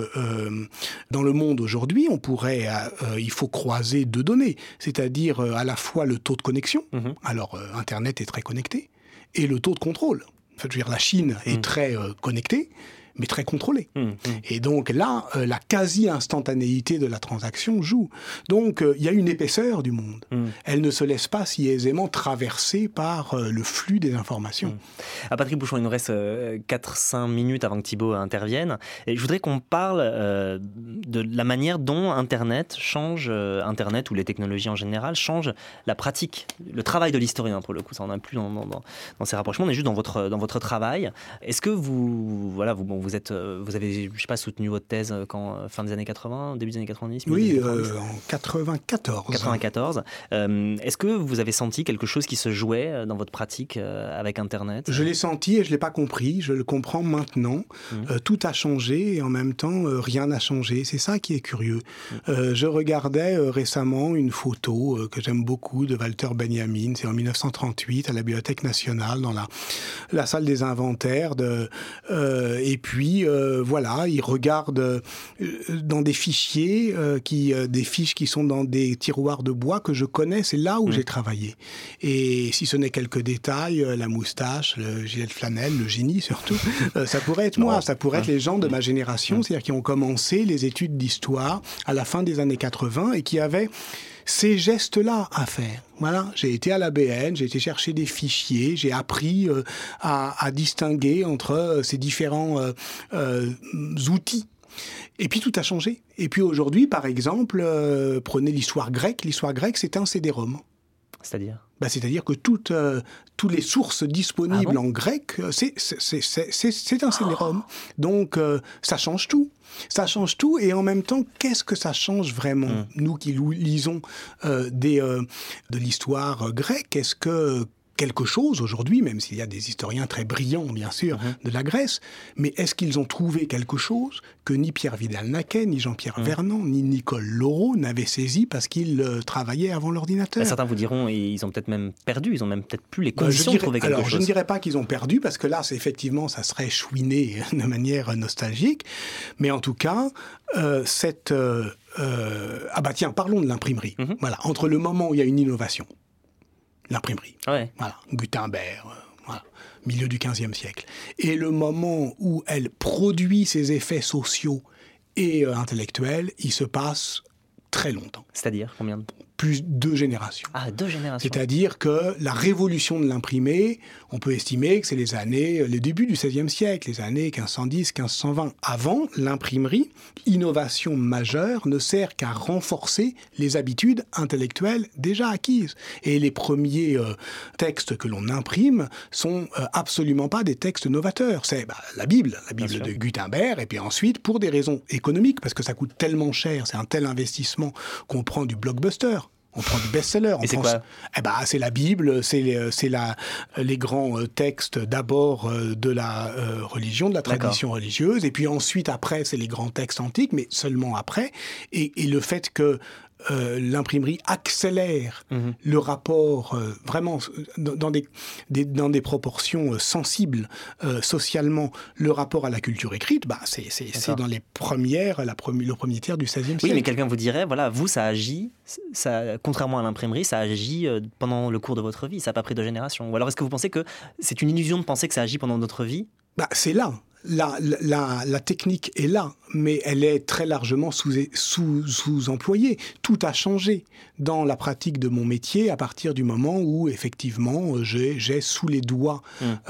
dans le monde aujourd'hui, on pourrait, il faut croiser deux données, c'est-à-dire à la fois le taux de connexion, alors Internet est très connecté, et le taux de contrôle. En fait, je veux dire, la Chine est très connectée, mais très contrôlée. Et donc là, la quasi-instantanéité de la transaction joue. Donc il y a une épaisseur du monde. Elle ne se laisse pas si aisément traverser par le flux des informations. Patrick Bouchon, il nous reste 4-5 minutes avant que Thibaut intervienne. Et je voudrais qu'on parle de la manière dont Internet ou les technologies en général changent la pratique, le travail de l'historien pour le coup. Ça, on n'a plus dans ces rapprochements, on est juste dans votre travail. Est-ce que vous avez, je sais pas, soutenu votre thèse quand fin des années 80, début des années 90? Oui, en 94. 94. Est-ce que vous avez senti quelque chose qui se jouait dans votre pratique avec Internet? Je l'ai senti et je l'ai pas compris. Je le comprends maintenant. Tout a changé et en même temps, rien n'a changé. C'est ça qui est curieux. Je regardais récemment une photo que j'aime beaucoup de Walter Benjamin. C'est en 1938 à la Bibliothèque nationale dans la salle des inventaires. Et puis puis voilà, il regarde dans des fichiers, des fiches qui sont dans des tiroirs de bois que je connais. C'est là où j'ai travaillé. Et si ce n'est quelques détails, la moustache, le gilet de flanelle, le génie surtout, ça pourrait être moi, ça pourrait être les gens de ma génération, c'est-à-dire qui ont commencé les études d'histoire à la fin des années 80 et qui avaient ces gestes-là à faire. Voilà, j'ai été à l'ABN, j'ai été chercher des fichiers, j'ai appris à distinguer entre ces différents outils. Et puis tout a changé. Et puis aujourd'hui, par exemple, prenez l'histoire grecque. L'histoire grecque, c'est un CD-ROM. C'est-à-dire ? C'est-à-dire que toutes les sources disponibles en grec, c'est un CD-ROM. Donc, ça change tout. Ça change tout, et en même temps, qu'est-ce que ça change vraiment ? Nous qui lisons de l'histoire grecque, est-ce que quelque chose aujourd'hui, même s'il y a des historiens très brillants, bien sûr, de la Grèce, mais est-ce qu'ils ont trouvé quelque chose que ni Pierre Vidal-Naquet, ni Jean-Pierre Vernant, ni Nicole Laureau n'avaient saisi parce qu'ils travaillaient avant l'ordinateur ? Certains vous diront, ils ont peut-être même perdu, ils ont même peut-être plus les conditions de trouver quelque chose. Je ne dirais pas qu'ils ont perdu, parce que là, effectivement, ça serait chouiné de manière nostalgique, mais en tout cas, parlons de l'imprimerie. Voilà, entre le moment où il y a une innovation, l'imprimerie. Ouais. Voilà, Gutenberg, milieu du XVe siècle. Et le moment où elle produit ses effets sociaux et intellectuels, il se passe très longtemps. C'est-à-dire combien de temps ? Plus 2 générations. Ah, 2 générations. C'est-à-dire que la révolution de l'imprimé, on peut estimer que c'est les débuts du XVIe siècle, les années 1510, 1520. Avant, l'imprimerie, innovation majeure, ne sert qu'à renforcer les habitudes intellectuelles déjà acquises. Et les premiers textes que l'on imprime sont absolument pas des textes novateurs. C'est la Bible de Gutenberg, et puis ensuite, pour des raisons économiques, parce que ça coûte tellement cher, c'est un tel investissement qu'on prend du blockbuster. On prend du best-seller. Et c'est quoi ? C'est la Bible, c'est les grands textes d'abord de la religion, de la tradition religieuse, et puis ensuite, après, c'est les grands textes antiques, mais seulement après. Et le fait que l'imprimerie accélère le rapport vraiment dans des proportions sensibles socialement, le rapport à la culture écrite, c'est dans le premier tiers du XVIe siècle. Oui, mais quelqu'un vous dirait, voilà, vous, ça agit, contrairement à l'imprimerie, ça agit pendant le cours de votre vie, ça n'a pas pris 2 générations. Ou alors est-ce que vous pensez que c'est une illusion de penser que ça agit pendant notre vie ? C'est là. La technique est là, mais elle est très largement sous-employée. Tout a changé dans la pratique de mon métier à partir du moment où, effectivement, j'ai sous les doigts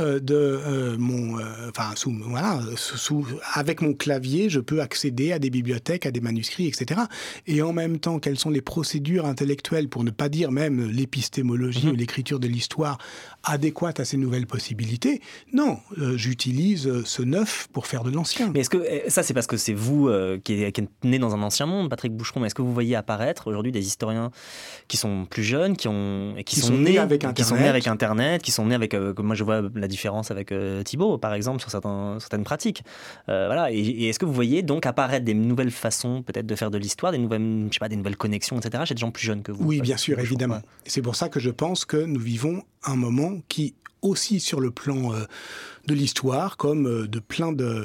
avec mon clavier, je peux accéder à des bibliothèques, à des manuscrits, etc. Et en même temps, quelles sont les procédures intellectuelles, pour ne pas dire même l'épistémologie ou l'écriture de l'histoire, adéquates à ces nouvelles possibilités ? Non, j'utilise ce neuf pour faire de l'ancien. Mais est-ce que ça, c'est parce que c'est vous qui êtes né dans un ancien monde, Patrick Boucheron, mais est-ce que vous voyez apparaître aujourd'hui des historiens qui sont plus jeunes, qui sont nés avec Internet, qui sont nés avec... moi, je vois la différence avec Thibaut, par exemple, sur certaines pratiques. Voilà. Et est-ce que vous voyez donc apparaître des nouvelles façons, peut-être, de faire de l'histoire, des nouvelles connexions, etc., chez des gens plus jeunes que vous ? Oui, bien sûr, évidemment. Ouais. C'est pour ça que je pense que nous vivons un moment qui, aussi sur le plan de l'histoire, comme de plein de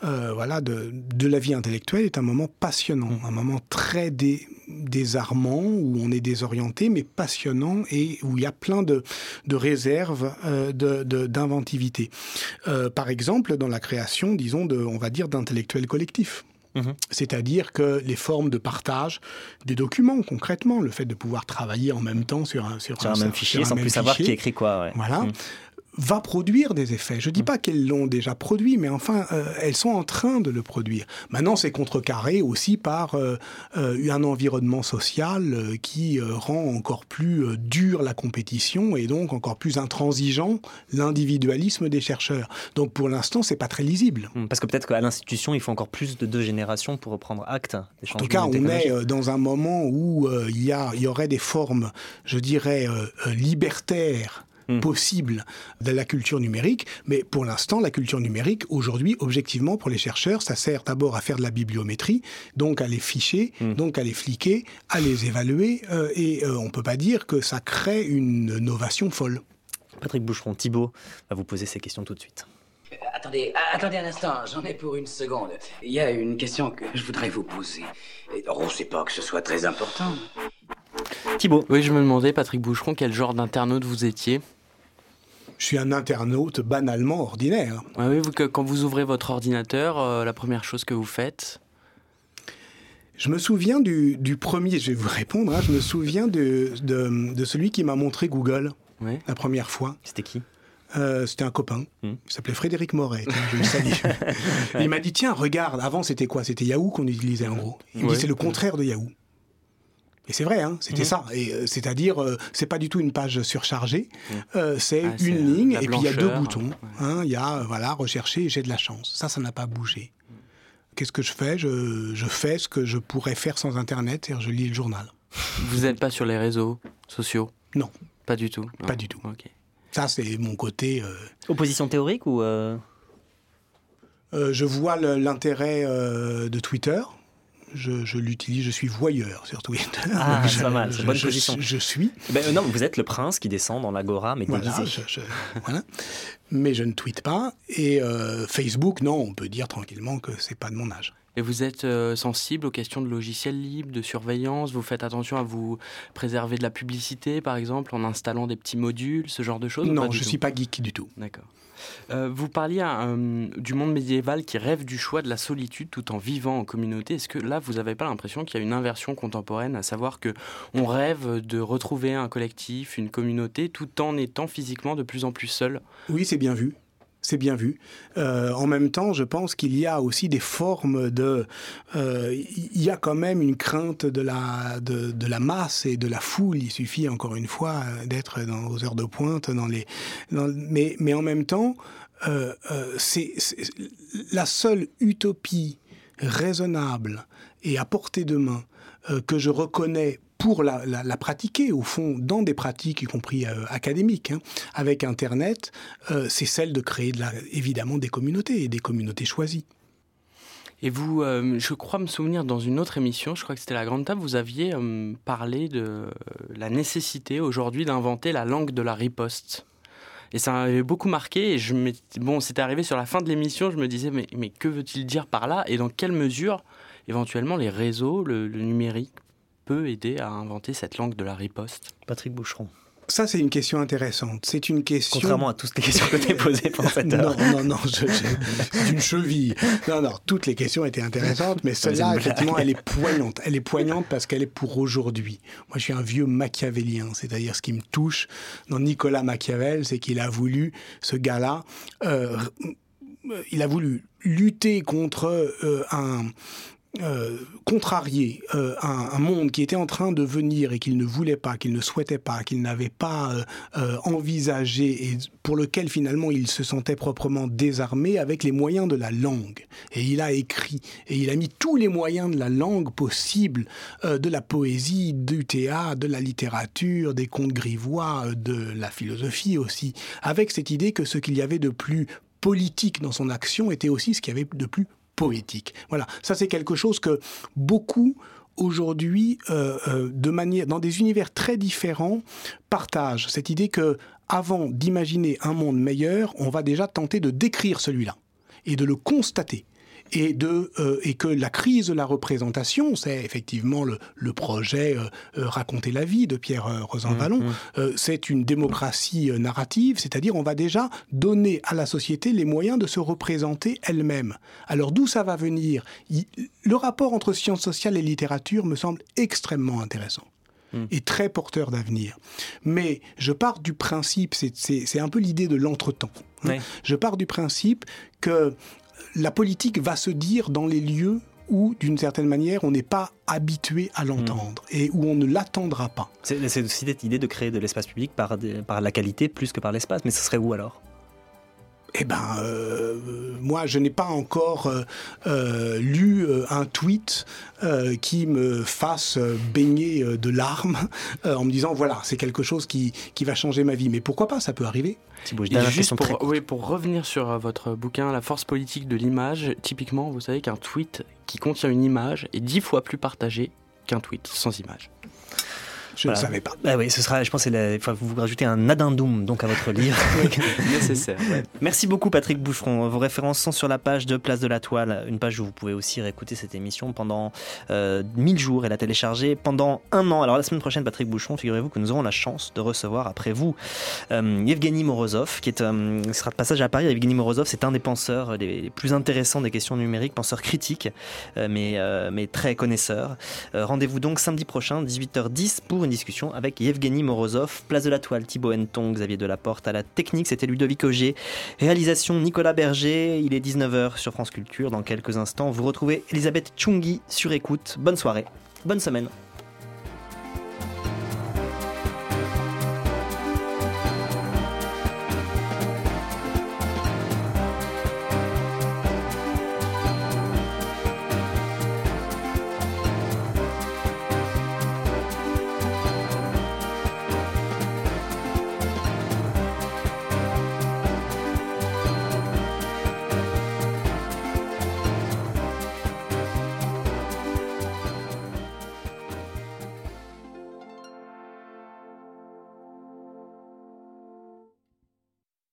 la vie intellectuelle, est un moment passionnant, un moment très désarmant, où on est désorienté, mais passionnant, et où il y a plein de réserves d'inventivité. Par exemple, dans la création, disons, on va dire, d'intellectuels collectifs. C'est-à-dire que les formes de partage des documents, concrètement, le fait de pouvoir travailler en même temps sur un même fichier, sans plus savoir qui écrit quoi. Ouais. Voilà. Va produire des effets. Je ne dis pas qu'elles l'ont déjà produit, mais enfin, elles sont en train de le produire. Maintenant, c'est contrecarré aussi par un environnement social qui rend encore plus dure la compétition et donc encore plus intransigeant l'individualisme des chercheurs. Donc, pour l'instant, c'est pas très lisible. Parce que peut-être qu'à l'institution, il faut encore plus de 2 générations pour prendre acte des changements. En tout cas, on est dans un moment où il y aurait des formes, je dirais, libertaires, possible de la culture numérique, mais pour l'instant, la culture numérique, aujourd'hui, objectivement, pour les chercheurs, ça sert d'abord à faire de la bibliométrie, donc à les ficher, donc à les fliquer, à les évaluer, et on ne peut pas dire que ça crée une innovation folle. Patrick Boucheron, Thibaut va vous poser ces questions tout de suite. Attendez un instant, j'en ai pour une seconde. Il y a une question que je voudrais vous poser. C'est pas que ce soit très important. Thibaut. Oui, je me demandais, Patrick Boucheron, quel genre d'internaute vous étiez ? Je suis un internaute banalement ordinaire. Ah oui, quand vous ouvrez votre ordinateur, la première chose que vous faites ? Je me souviens du premier, je vais vous répondre, je me souviens de celui qui m'a montré Google la première fois. C'était qui ? C'était un copain, il s'appelait Frédéric Moret, je le salue. Il m'a dit, tiens, regarde, avant c'était quoi ? C'était Yahoo qu'on utilisait en gros. Il me dit, c'est le contraire de Yahoo. Et c'est vrai, c'était ça. Et c'est-à-dire, c'est pas du tout une page surchargée, c'est une ligne, et puis il y a deux boutons. Il y a, rechercher et j'ai de la chance. Ça n'a pas bougé. Qu'est-ce que je fais ? Je fais ce que je pourrais faire sans Internet, c'est-à-dire je lis le journal. Vous n'êtes pas sur les réseaux sociaux ? Non. Pas du tout ? Non. Pas du tout. Okay. Ça, c'est mon côté... Opposition théorique ou... Je vois l'intérêt de Twitter. Je l'utilise, je suis voyeur sur Twitter. Ah, c'est pas mal, c'est une bonne position. Je suis. Non, vous êtes le prince qui descend dans l'agora, mais déguisé. Voilà. Mais je ne tweete pas. Et Facebook, non, on peut dire tranquillement que c'est pas de mon âge. Et vous êtes sensible aux questions de logiciels libres, de surveillance ? Vous faites attention à vous préserver de la publicité, par exemple, en installant des petits modules, ce genre de choses ? Non, je ne suis pas geek du tout. D'accord. Vous parliez du monde médiéval qui rêve du choix de la solitude tout en vivant en communauté. Est-ce que là, vous n'avez pas l'impression qu'il y a une inversion contemporaine, à savoir qu'on rêve de retrouver un collectif, une communauté, tout en étant physiquement de plus en plus seul ? Oui, c'est bien vu. C'est bien vu. En même temps, je pense qu'il y a aussi des formes de... il y a quand même une crainte de la masse et de la foule. Il suffit, encore une fois, d'être aux heures de pointe. Mais en même temps, c'est la seule utopie raisonnable et à portée de main que je reconnais pour la pratiquer, au fond, dans des pratiques, y compris académiques, avec Internet, c'est celle de créer, évidemment, des communautés, et des communautés choisies. Et vous, je crois me souvenir, dans une autre émission, je crois que c'était La Grande Table, vous aviez parlé de la nécessité, aujourd'hui, d'inventer la langue de la riposte. Et ça m'avait beaucoup marqué, et c'était arrivé sur la fin de l'émission, je me disais, mais que veut-il dire par là ? Et dans quelle mesure, éventuellement, les réseaux, le numérique, peut aider à inventer cette langue de la riposte ? Patrick Boucheron. Ça, c'est une question intéressante. C'est une question... Contrairement à toutes les questions que tu as posées pendant cette heure. Non, c'est une cheville. Non, toutes les questions étaient intéressantes, mais celle-là, effectivement, elle est poignante. Elle est poignante parce qu'elle est pour aujourd'hui. Moi, je suis un vieux machiavélien, c'est-à-dire ce qui me touche dans Nicolas Machiavel, c'est qu'il a voulu, ce gars-là, il a voulu lutter contre contrarier un monde qui était en train de venir et qu'il ne voulait pas, qu'il ne souhaitait pas, qu'il n'avait pas envisagé et pour lequel finalement il se sentait proprement désarmé avec les moyens de la langue. Et il a écrit et il a mis tous les moyens de la langue possibles, de la poésie, du théâtre, de la littérature, des contes grivois, de la philosophie aussi, avec cette idée que ce qu'il y avait de plus politique dans son action était aussi ce qu'il y avait de plus poétique. Voilà, ça c'est quelque chose que beaucoup aujourd'hui, dans des univers très différents, partagent. Cette idée que, avant d'imaginer un monde meilleur, on va déjà tenter de décrire celui-là et de le constater. Et que la crise de la représentation, c'est effectivement le projet Raconter la vie de Pierre Rosanvallon, c'est une démocratie narrative, c'est-à-dire on va déjà donner à la société les moyens de se représenter elle-même. Alors d'où ça va venir ? Le rapport entre sciences sociales et littérature me semble extrêmement intéressant et très porteur d'avenir. Mais je pars du principe, c'est un peu l'idée de l'entretemps. Oui. Je pars du principe que la politique va se dire dans les lieux où, d'une certaine manière, on n'est pas habitué à l'entendre et où on ne l'attendra pas. C'est aussi cette idée de créer de l'espace public par la qualité plus que par l'espace. Mais ce serait où alors ? Moi, je n'ai pas encore lu un tweet qui me fasse baigner de larmes en me disant, voilà, c'est quelque chose qui va changer ma vie. Mais pourquoi pas, ça peut arriver. Pour revenir sur votre bouquin, La force politique de l'image, typiquement, vous savez qu'un tweet qui contient une image est 10 fois plus partagé qu'un tweet sans image. Je ne savais pas. Ah oui, ce sera, je pense, il faut vous rajouter un addendum donc à votre livre. Nécessaire. Ouais. Merci beaucoup Patrick Boucheron. Vos références sont sur la page de Place de la Toile, une page où vous pouvez aussi réécouter cette émission pendant 1000 jours et la télécharger pendant 1 an. Alors la semaine prochaine, Patrick Boucheron, figurez-vous que nous aurons la chance de recevoir après vous Yevgeny Morozov, qui sera de passage à Paris. Yevgeny Morozov, c'est un des penseurs les plus intéressants des questions numériques, penseur critique, mais très connaisseur. Rendez-vous donc samedi prochain, 18h10, pour une discussion avec Yevgeny Morozov. Place de la Toile, Thibaut Henton, Xavier Delaporte à la technique, c'était Ludovic Augier. Réalisation Nicolas Berger, il est 19h sur France Culture. Dans quelques instants, vous retrouvez Elisabeth Tchoungi sur écoute. Bonne soirée, bonne semaine.